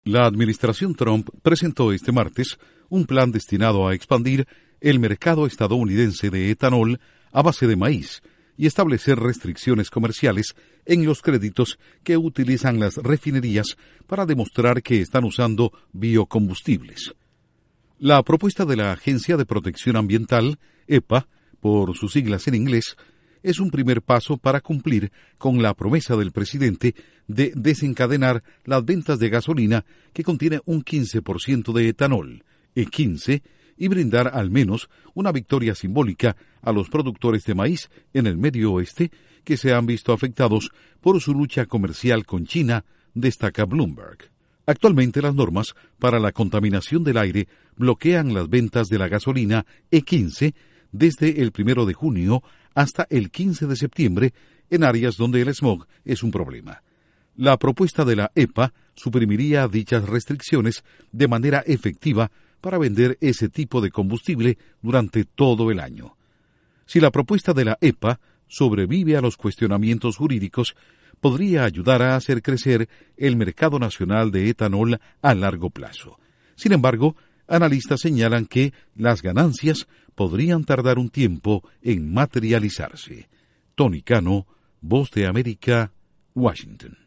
La administración Trump presentó este martes un plan destinado a expandir el mercado estadounidense de etanol a base de maíz y establecer restricciones comerciales en los créditos que utilizan las refinerías para demostrar que están usando biocombustibles. La propuesta de la Agencia de Protección Ambiental, EPA, por sus siglas en inglés, es un primer paso para cumplir con la promesa del presidente de desencadenar las ventas de gasolina que contiene un 15% de etanol, E15, y brindar al menos una victoria simbólica a los productores de maíz en el Medio Oeste que se han visto afectados por su lucha comercial con China, destaca Bloomberg. Actualmente las normas para la contaminación del aire bloquean las ventas de la gasolina E15 desde el 1 de junio hasta el 15 de septiembre en áreas donde el smog es un problema. La propuesta de la EPA suprimiría dichas restricciones de manera efectiva para vender ese tipo de combustible durante todo el año. Si la propuesta de la EPA sobrevive a los cuestionamientos jurídicos, podría ayudar a hacer crecer el mercado nacional de etanol a largo plazo. Sin embargo, analistas señalan que las ganancias podrían tardar un tiempo en materializarse. Tony Cano, Voz de América, Washington.